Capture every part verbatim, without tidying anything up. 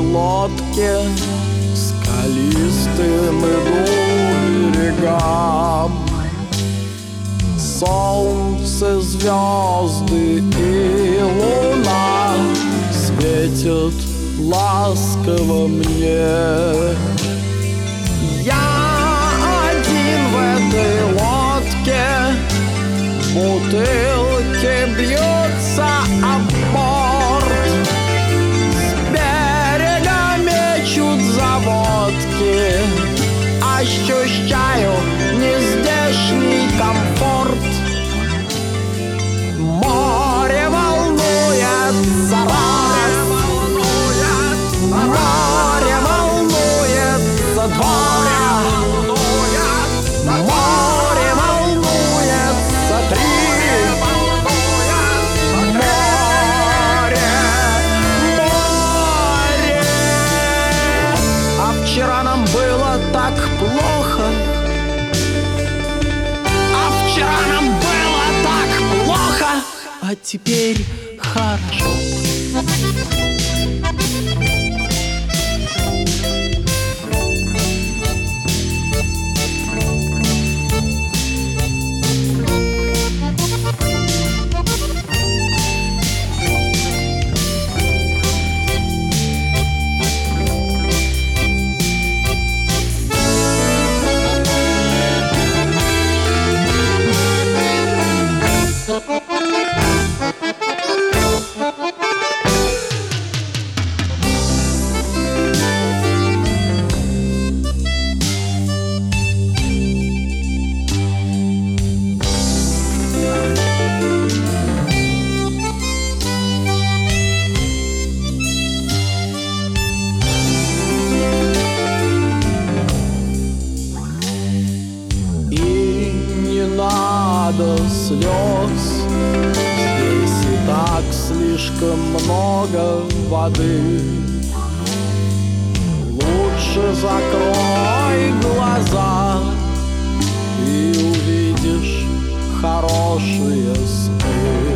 лодке скалистым иду берегам. Солнце, звезды и луна светят ласково мне. Я один в этой лодке, бутылки бьются об борт, с берега мечут заводки, ощущаю нездешний комфорт. Море волнуется раз, море волнуется два, море волнуется три. Море, море. А вчера нам было так плохо, а вчера нам было так плохо, а теперь хорошо. Надо слез, здесь и так слишком много воды. Лучше закрой глаза и увидишь хорошие сны.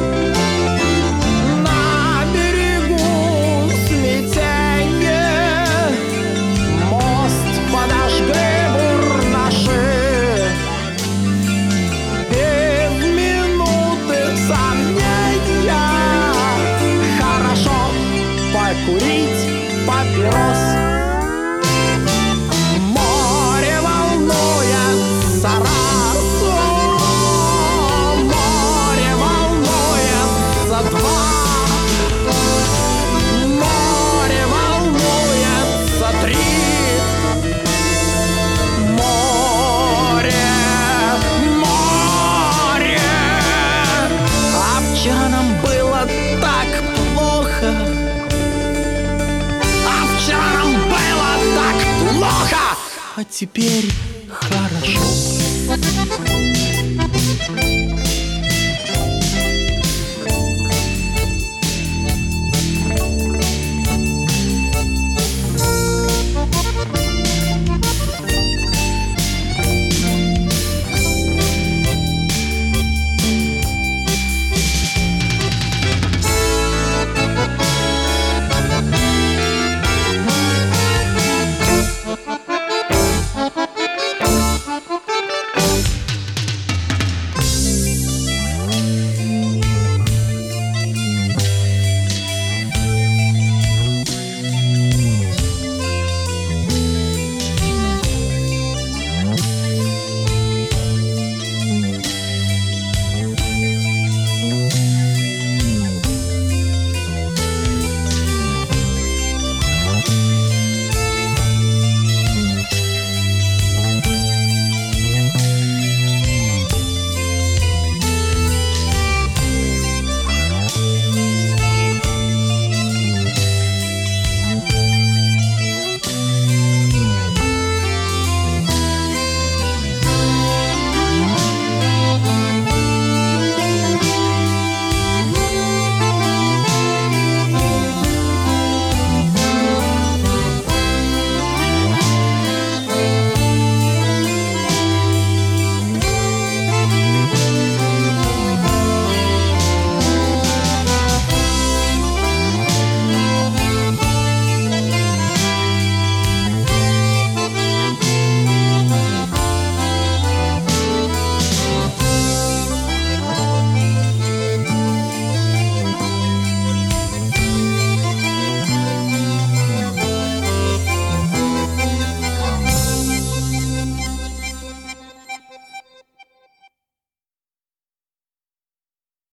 На берегу смятенье, мост подожгли бурнаши. Курить папирос. Море волнуется раз, море волнуется два, море волнуется три. Море, море. А вчера нам было так плохо, вчера нам было так плохо, а теперь хорошо.